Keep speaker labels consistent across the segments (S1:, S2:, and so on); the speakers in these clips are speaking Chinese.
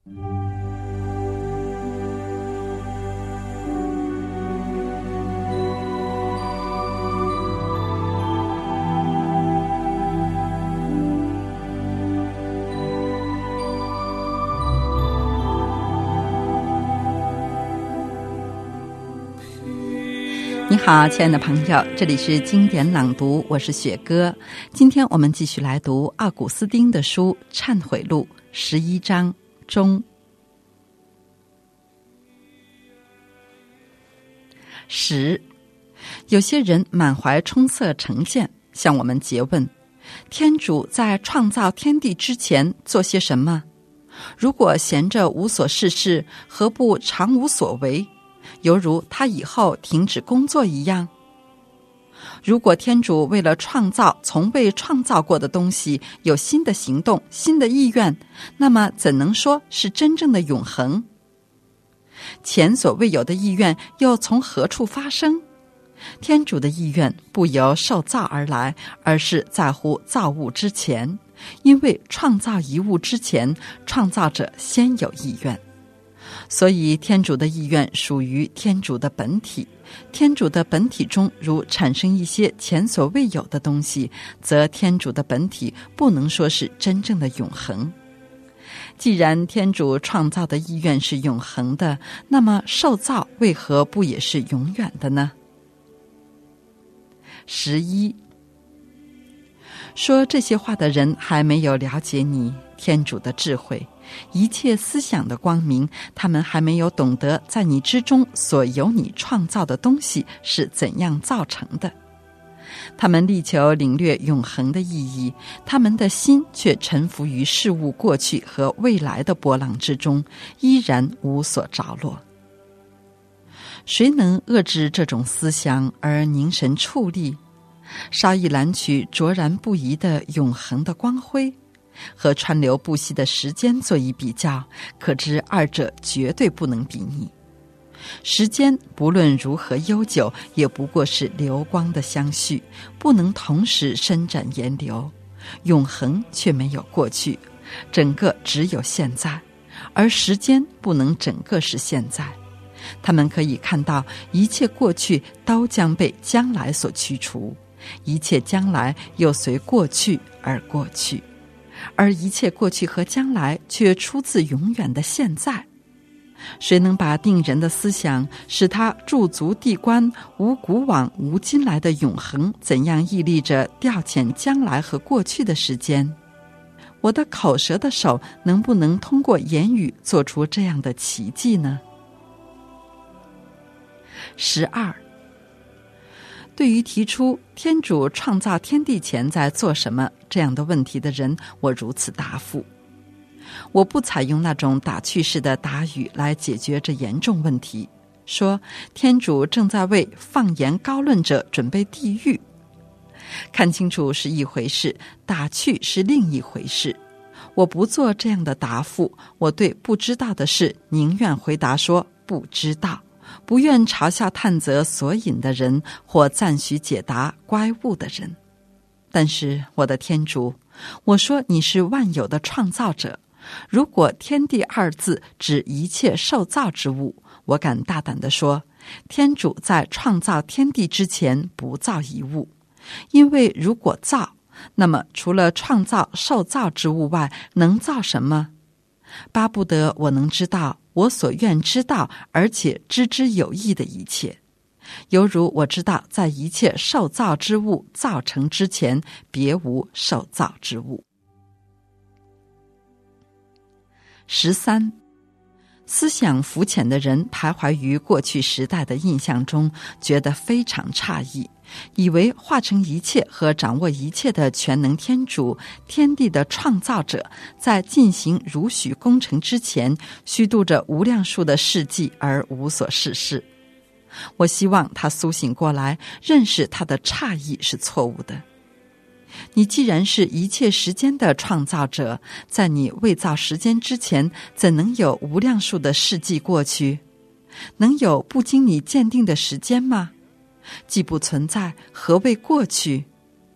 S1: 你好，亲爱的朋友，这里是经典朗读，我是雪哥。今天我们继续来读奥古斯丁的书《忏悔录》11章中。10，有些人满怀充塞成见，向我们诘问：天主在创造天地之前做些什么？如果闲着无所事事，何不常无所为？犹如他以后停止工作一样。如果天主为了创造从未创造过的东西有新的行动、新的意愿，那么怎能说是真正的永恒？前所未有的意愿又从何处发生？天主的意愿不由受造而来，而是在乎造物之前，因为创造一物之前，创造者先有意愿。所以天主的意愿属于天主的本体，天主的本体中如产生一些前所未有的东西，则天主的本体不能说是真正的永恒。既然天主创造的意愿是永恒的，那么受造为何不也是永远的呢？11，说这些话的人还没有了解你天主的智慧，一切思想的光明，他们还没有懂得在你之中所有你创造的东西是怎样造成的。他们力求领略永恒的意义，他们的心却沉浮于事物过去和未来的波浪之中，依然无所着落。谁能遏制这种思想而凝神矗立，稍一揽取卓然不移的永恒的光辉，和川流不息的时间做一比较，可知二者绝对不能比拟。时间不论如何悠久，也不过是流光的相续，不能同时伸展延流。永恒却没有过去，整个只有现在，而时间不能整个是现在。他们可以看到一切过去都将被将来所驱除，一切将来又随过去而过去，而一切过去和将来却出自永远的现在。谁能把定人的思想，使他驻足地观，无古往无今来的永恒怎样屹立着调遣将来和过去的时间？我的口舌的手能不能通过言语做出这样的奇迹呢？12，对于提出天主创造天地前在做什么这样的问题的人，我如此答复：我不采用那种打趣式的答语来解决这严重问题，说天主正在为放言高论者准备地狱。看清楚是一回事，打趣是另一回事。我不做这样的答复，我对不知道的事宁愿回答说不知道，不愿嘲笑探责所引的人，或赞许解答乖悟的人。但是我的天主，我说你是万有的创造者，如果天地二字指一切受造之物，我敢大胆地说，天主在创造天地之前不造一物，因为如果造，那么除了创造受造之物外，能造什么？巴不得我能知道我所愿知道而且知之有益的一切，犹如我知道在一切受造之物造成之前，别无受造之物。13，思想浮浅的人徘徊于过去时代的印象中，觉得非常诧异，以为化成一切和掌握一切的全能天主，天地的创造者，在进行如许工程之前，虚度着无量数的世纪而无所事事。我希望他苏醒过来，认识他的诧异是错误的。你既然是一切时间的创造者，在你未造时间之前，怎能有无量数的世纪过去？能有不经你鉴定的时间吗？既不存在，何谓过去？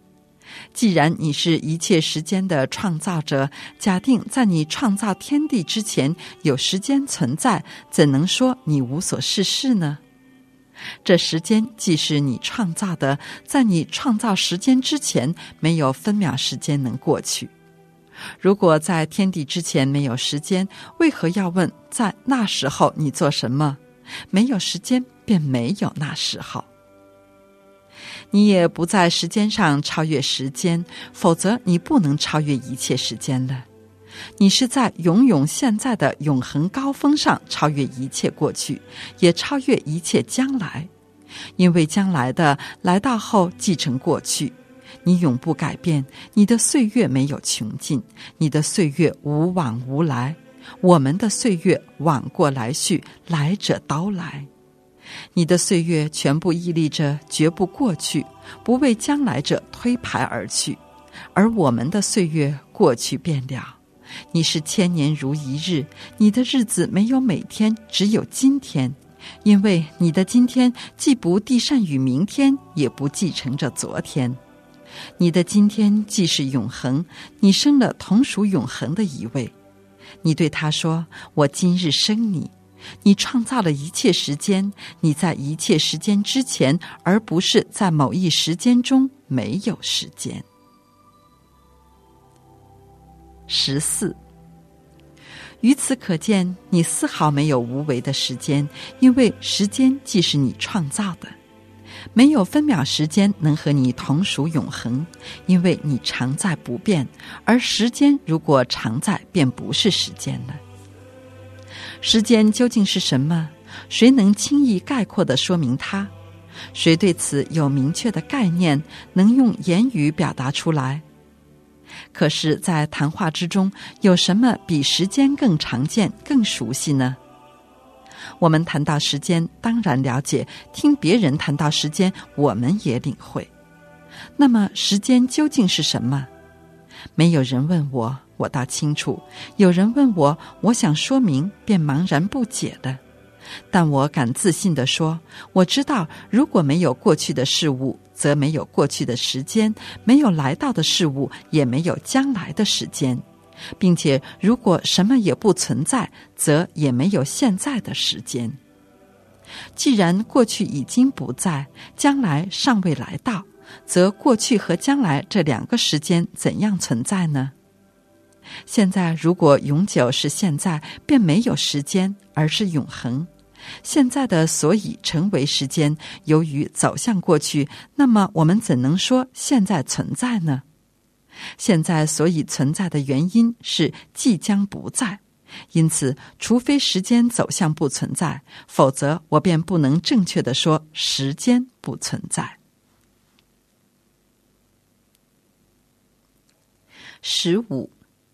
S1: 既然你是一切时间的创造者，假定在你创造天地之前有时间存在，怎能说你无所事事呢？这时间既是你创造的，在你创造时间之前，没有分秒时间能过去。如果在天地之前没有时间，为何要问在那时候你做什么？没有时间，便没有那时候。你也不在时间上超越时间，否则你不能超越一切时间了。你是在永永现在的永恒高峰上超越一切过去，也超越一切将来，因为将来的来到后继承过去。你永不改变，你的岁月没有穷尽，你的岁月无往无来。我们的岁月往过来去，来者都来。你的岁月全部屹立着，绝不过去，不为将来者推排而去。而我们的岁月过去便了。你是千年如一日，你的日子没有每天，只有今天，因为你的今天既不递善于明天，也不继承着昨天。你的今天既是永恒，你生了同属永恒的一位。你对他说：我今日生你。你创造了一切时间，你在一切时间之前，而不是在某一时间中没有时间。14. 于此可见，你丝毫没有无为的时间，因为时间既是你创造的。没有分秒时间能和你同属永恒，因为你常在不变，而时间如果常在，便不是时间了。时间究竟是什么？谁能轻易概括地说明它？谁对此有明确的概念，能用言语表达出来？可是在谈话之中，有什么比时间更常见、更熟悉呢？我们谈到时间，当然了解，听别人谈到时间，我们也领会。那么时间究竟是什么？没有人问我，我倒清楚；有人问我，我想说明，便茫然不解了。但我敢自信地说，我知道，如果没有过去的事物，则没有过去的时间；没有来到的事物，也没有将来的时间。并且如果什么也不存在，则也没有现在的时间。既然过去已经不在，将来尚未来到，则过去和将来这两个时间怎样存在呢？现在如果永久是现在，便没有时间，而是永恒。现在的所以成为时间，由于走向过去，那么我们怎能说现在存在呢？现在所以存在的原因是即将不在，因此除非时间走向不存在，否则我便不能正确地说时间不存在。15.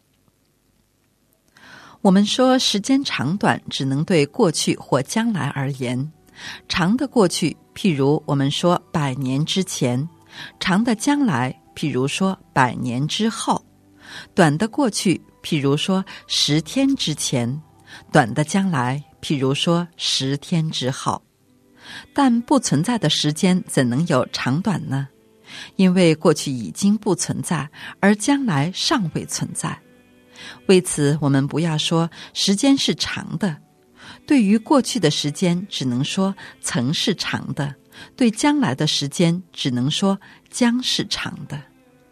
S1: 我们说时间长短只能对过去或将来而言。长的过去，譬如我们说100年之前；长的将来，譬如说100年之后；短的过去，譬如说10天之前；短的将来，譬如说10天之后。但不存在的时间怎能有长短呢？因为过去已经不存在，而将来尚未存在。为此，我们不要说时间是长的。对于过去的时间，只能说曾是长的；对将来的时间，只能说将是长的。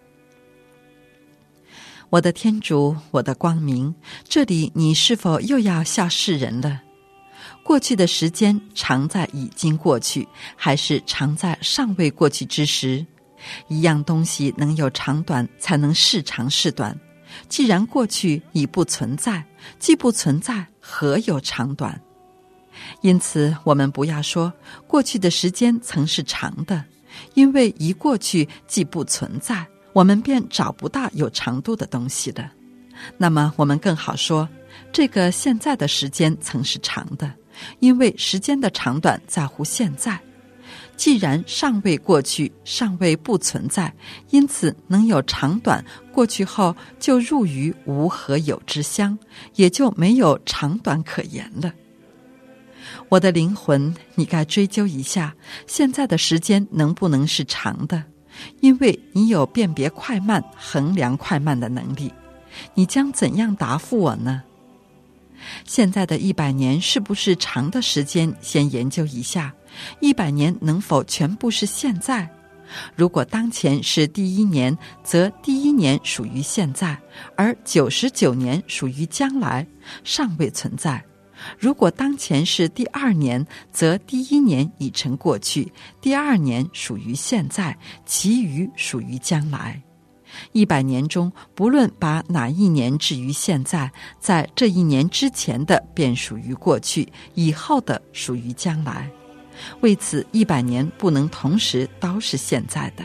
S1: 我的天主，我的光明，这里你是否又要笑世人了？过去的时间常在已经过去，还是常在尚未过去之时？一样东西能有长短，才能是长是短。既然过去已不存在，既不存在，何有长短？因此我们不要说过去的时间曾是长的，因为一过去既不存在，我们便找不到有长度的东西了。那么我们更好说这个现在的时间曾是长的，因为时间的长短在乎现在。既然尚未过去，尚未不存在，因此能有长短，过去后就入于无和有之乡，也就没有长短可言了。我的灵魂，你该追究一下，现在的时间能不能是长的？ 因为你有辨别快慢、衡量快慢的能力。你将怎样答复我呢？现在的100年是不是长的时间？先研究一下，100年能否全部是现在？如果当前是第1年，则第1年属于现在，而99年属于将来，尚未存在。如果当前是第2年，则第1年已成过去，第2年属于现在，其余属于将来。100年中，不论把哪一年置于现在，在这一年之前的便属于过去，以后的属于将来。为此，100年不能同时都是现在的。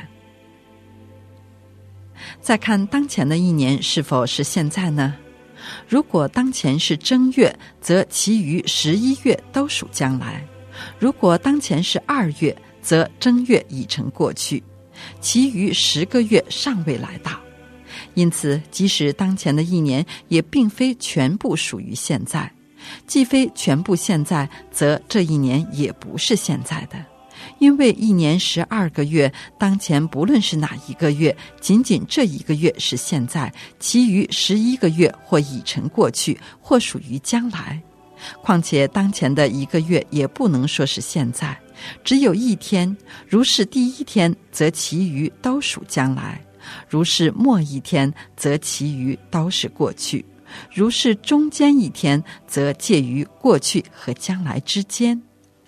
S1: 再看当前的一年是否是现在呢？如果当前是正月，则其余11月都属将来；如果当前是2月，则正月已成过去，其余10个月尚未来到。因此，即使当前的一年，也并非全部属于现在。既非全部现在，则这一年也不是现在的。因为一年12个月，当前不论是哪一个月，仅仅这一个月是现在，其余11个月或已成过去，或属于将来。况且当前的一个月也不能说是现在，只有一天，如是第1天，则其余都属将来；如是末一天，则其余都是过去；如是中间一天，则介于过去和将来之间。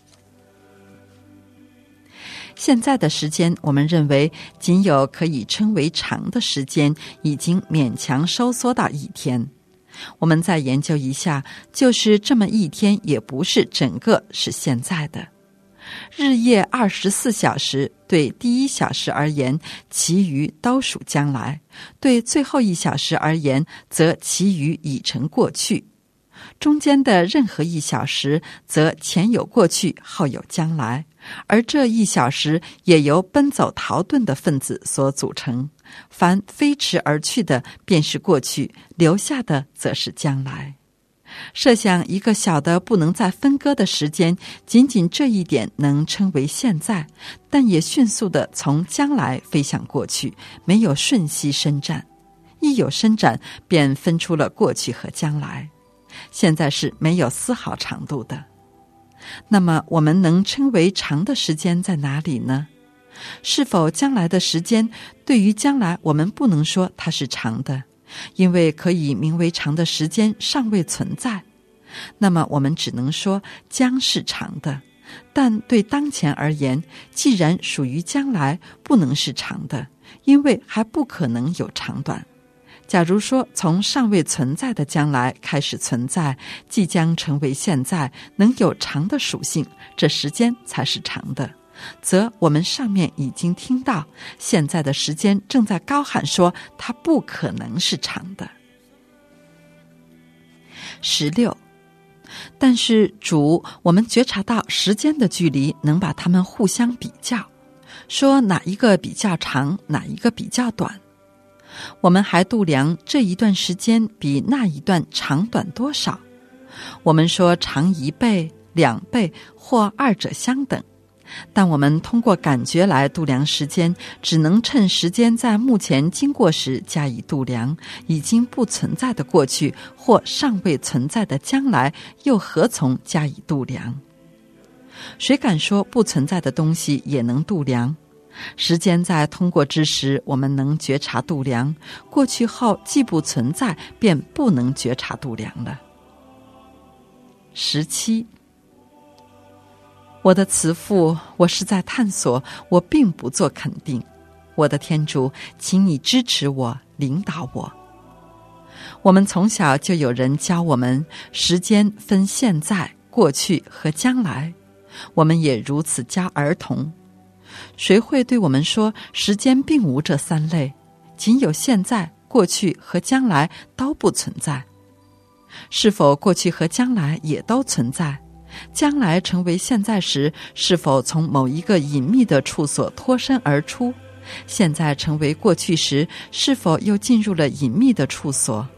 S1: 现在的时间，我们认为仅有可以称为长的时间，已经勉强收缩到1天。我们再研究一下，就是这么1天，也不是整个是现在的。日夜24小时，对第1小时而言，其余都属将来；对最后1小时而言，则其余已成过去。中间的任何1小时，则前有过去，后有将来，而这1小时也由奔走逃遁的分子所组成。凡飞驰而去的，便是过去；留下的，则是将来。设想一个小的不能再分割的时间，仅仅这一点能称为现在，但也迅速地从将来飞向过去，没有瞬息伸展。一有伸展，便分出了过去和将来。现在是没有丝毫长度的。那么我们能称为长的时间在哪里呢？是否将来的时间？对于将来，我们不能说它是长的，因为可以名为长的时间尚未存在。那么我们只能说将是长的。但对当前而言，既然属于将来，不能是长的，因为还不可能有长短。假如说从尚未存在的将来开始存在，即将成为现在，能有长的属性，这时间才是长的，则我们上面已经听到，现在的时间正在高喊说它不可能是长的。16，但是主，我们觉察到时间的距离，能把它们互相比较，说哪一个比较长，哪一个比较短。我们还度量这一段时间比那一段长短多少。我们说长1倍、2倍或二者相等。但我们通过感觉来度量时间，只能趁时间在目前经过时加以度量，已经不存在的过去或尚未存在的将来，又何从加以度量？谁敢说不存在的东西也能度量？时间在通过之时，我们能觉察度量；过去后既不存在，便不能觉察度量了。17，我的慈父，我是在探索，我并不做肯定。我的天主，请你支持我，领导我。我们从小就有人教我们，时间分现在、过去和将来。我们也如此教儿童。谁会对我们说，时间并无这3类，仅有现在、过去和将来都不存在？是否过去和将来也都存在？将来成为现在时，是否从某一个隐秘的处所脱身而出？现在成为过去时，是否又进入了隐秘的处所？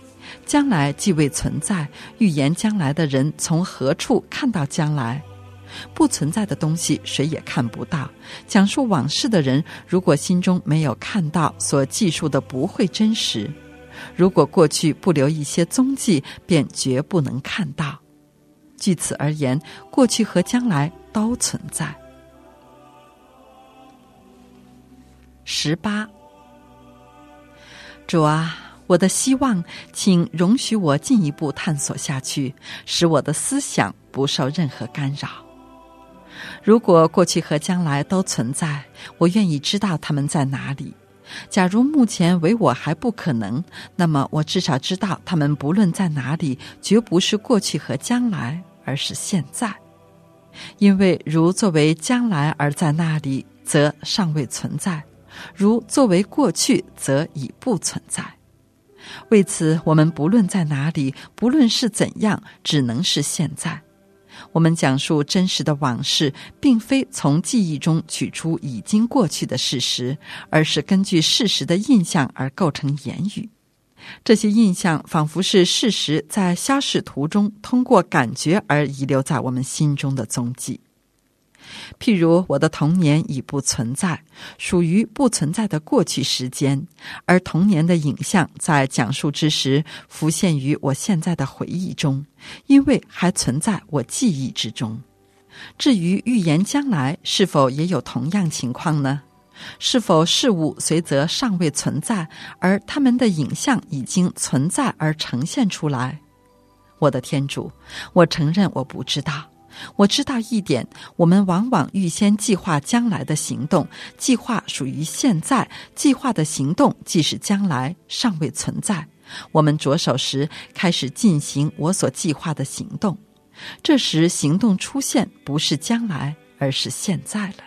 S1: 将来既未存在，预言将来的人从何处看到将来？ 不存在的东西谁也看不到。讲述往事的人，如果心中没有看到，所记述的不会真实。如果过去不留一些踪迹，便绝不能看到。据此而言，过去和将来都存在。18，主啊，我的希望，请容许我进一步探索下去，使我的思想不受任何干扰。如果过去和将来都存在，我愿意知道它们在哪里。假如目前为我还不可能，那么我至少知道它们不论在哪里，绝不是过去和将来，而是现在。因为如作为将来而在那里，则尚未存在；如作为过去，则已不存在。为此，我们不论在哪里，不论是怎样，只能是现在。我们讲述真实的往事，并非从记忆中取出已经过去的事实，而是根据事实的印象而构成言语。这些印象仿佛是事实在消逝途中通过感觉而遗留在我们心中的踪迹。譬如我的童年已不存在，属于不存在的过去时间，而童年的影像在讲述之时浮现于我现在的回忆中，因为还存在我记忆之中。至于预言将来，是否也有同样情况呢？是否事物随则尚未存在，而它们的影像已经存在而呈现出来？我的天主，我承认我不知道。我知道一点，我们往往预先计划将来的行动，计划属于现在，计划的行动即使将来尚未存在。我们着手时开始进行我所计划的行动，这时行动出现不是将来，而是现在了。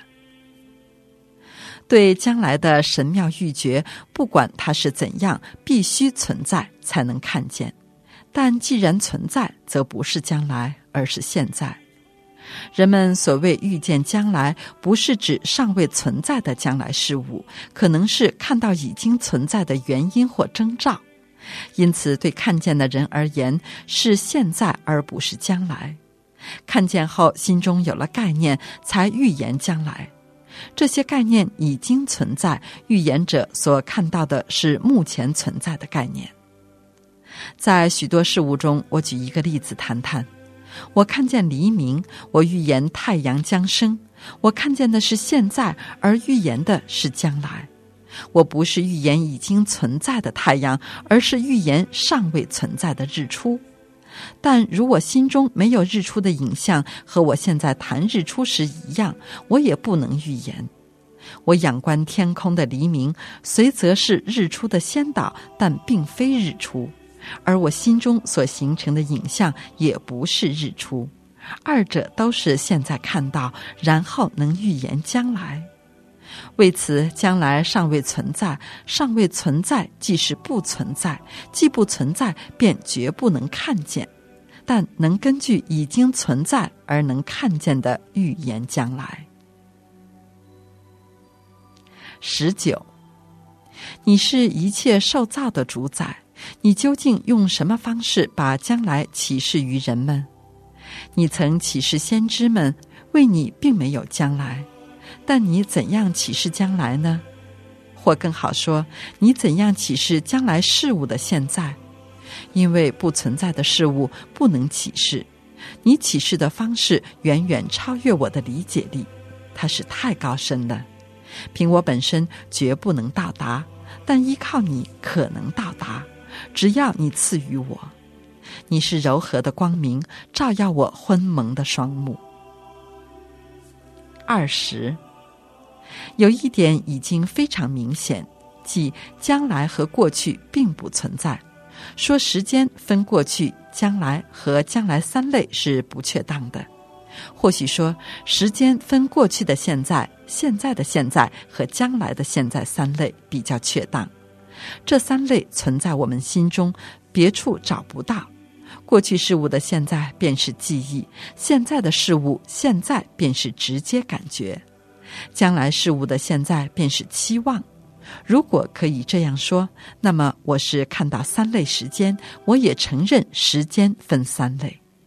S1: 对将来的神妙预觉，不管它是怎样，必须存在才能看见。但既然存在，则不是将来，而是现在。人们所谓预见将来，不是指尚未存在的将来事物，可能是看到已经存在的原因或征兆。因此，对看见的人而言，是现在而不是将来。看见后，心中有了概念，才预言将来。这些概念已经存在，预言者所看到的是目前存在的概念。在许多事物中，我举一个例子谈谈。我看见黎明，我预言太阳将升。我看见的是现在，而预言的是将来。我不是预言已经存在的太阳，而是预言尚未存在的日出。但如我心中没有日出的影像，和我现在谈日出时一样，我也不能预言。我仰观天空的黎明，虽则是日出的先导，但并非日出。而我心中所形成的影像也不是日出，二者都是现在看到，然后能预言将来。为此，将来尚未存在，尚未存在即是不存在，既不存在便绝不能看见，但能根据已经存在而能看见的预言将来。19，你是一切受造的主宰，你究竟用什么方式把将来启示于人们？你曾启示先知们，为你并没有将来，但你怎样启示将来呢？或更好说，你怎样启示将来事物的现在？因为不存在的事物不能启示，你启示的方式远远超越我的理解力，它是太高深了，凭我本身绝不能到达，但依靠你可能到达。只要你赐予我，你是柔和的光明，照耀我昏蒙的双目。20，有一点已经非常明显，即将来和过去并不存在。说时间分过去、将来和将来三类是不确当的。或许说时间分过去的现在、现在的现在和将来的现在三类比较确当。这三类存在我们心中，别处找不到。过去事物的现在便是记忆，现在的事物现在便是直接感觉，将来事物的现在便是期望。如果可以这样说，那么我是看到三类时间，我也承认时间分三类。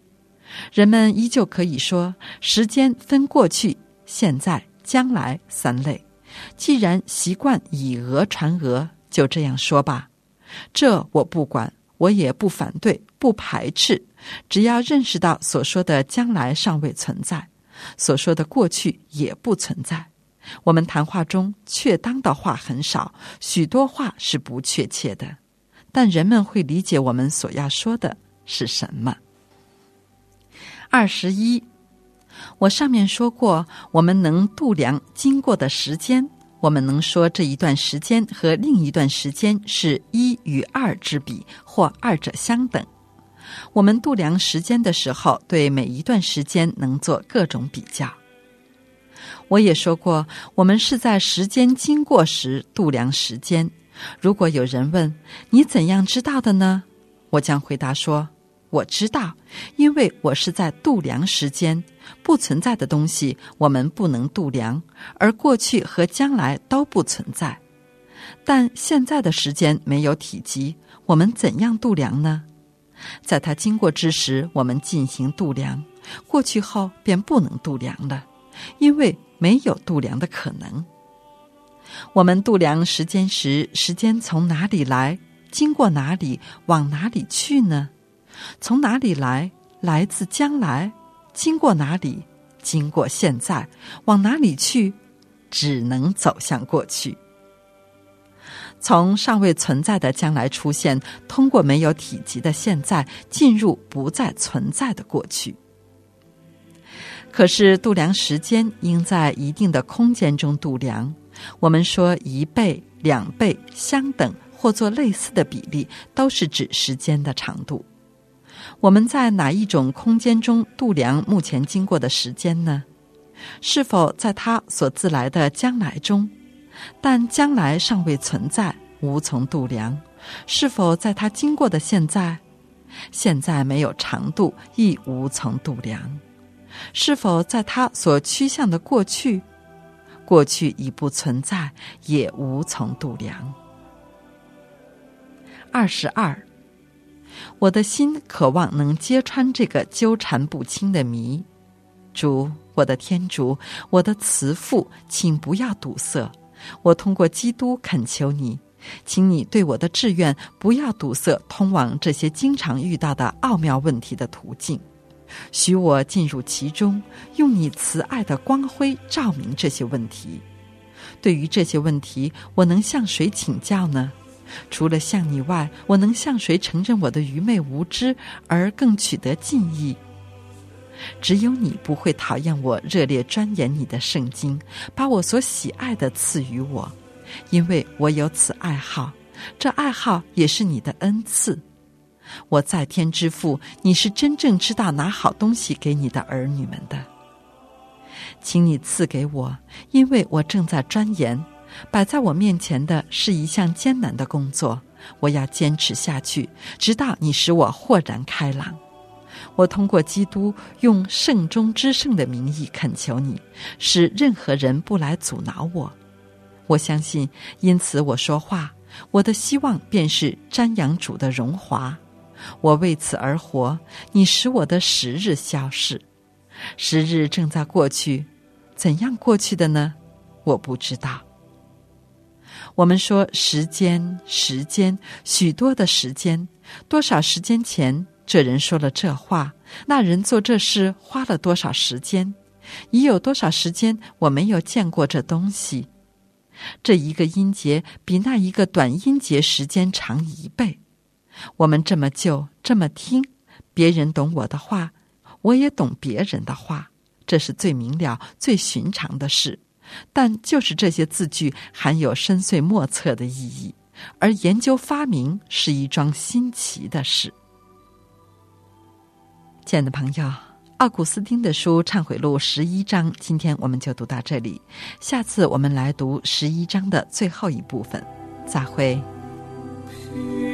S1: 人们依旧可以说，时间分过去、现在、将来3类。既然习惯以讹传讹，就这样说吧。这我不管，我也不反对，不排斥，只要认识到所说的将来尚未存在，所说的过去也不存在。我们谈话中确当的话很少，许多话是不确切的，但人们会理解我们所要说的是什么。21，我上面说过，我们能度量经过的时间，我们能说这一段时间和另一段时间是1与2之比，或二者相等。我们度量时间的时候，对每一段时间能做各种比较。我也说过，我们是在时间经过时度量时间。如果有人问，你怎样知道的呢？我将回答说，我知道，因为我是在度量时间。不存在的东西我们不能度量，而过去和将来都不存在。但现在的时间没有体积，我们怎样度量呢？在它经过之时，我们进行度量，过去后便不能度量了，因为没有度量的可能。我们度量时间时，时间从哪里来，经过哪里，往哪里去呢？从哪里来，来自将来，经过哪里，经过现在，往哪里去，只能走向过去。从尚未存在的将来出现，通过没有体积的现在，进入不再存在的过去。可是度量时间应在一定的空间中度量，我们说1倍、2倍、相等或做类似的比例，都是指时间的长度。我们在哪一种空间中度量目前经过的时间呢？是否在它所自来的将来中？但将来尚未存在，无从度量。是否在它经过的现在？现在没有长度，亦无从度量。是否在它所趋向的过去？过去已不存在，也无从度量。22，我的心渴望能揭穿这个纠缠不清的谜。主，我的天主，我的慈父，请不要堵塞。我通过基督恳求你，请你对我的志愿不要堵塞通往这些经常遇到的奥妙问题的途径，许我进入其中，用你慈爱的光辉照明这些问题。对于这些问题，我能向谁请教呢？除了向你外，我能向谁承认我的愚昧无知，而更取得进益？只有你不会讨厌我热烈钻研你的圣经，把我所喜爱的赐予我，因为我有此爱好，这爱好也是你的恩赐。我在天之父，你是真正知道拿好东西给你的儿女们的。请你赐给我，因为我正在钻研，摆在我面前的是一项艰难的工作，我要坚持下去，直到你使我豁然开朗。我通过基督用圣中之圣的名义恳求你，使任何人不来阻挠我。我相信，因此我说话，我的希望便是瞻仰主的荣华。我为此而活，你使我的时日消逝。时日正在过去，怎样过去的呢？我不知道。我们说时间，许多的时间，多少时间前这人说了这话，那人做这事花了多少时间，已有多少时间我没有见过这东西。这一个音节比那一个短音节时间长1倍。我们这么就这么听，别人懂我的话，我也懂别人的话，这是最明了最寻常的事。但就是这些字句含有深邃莫测的意义，而研究发明是一桩新奇的事。亲爱的朋友，奥古斯丁的书《忏悔录》11章，今天我们就读到这里。下次我们来读11章的最后一部分。再会。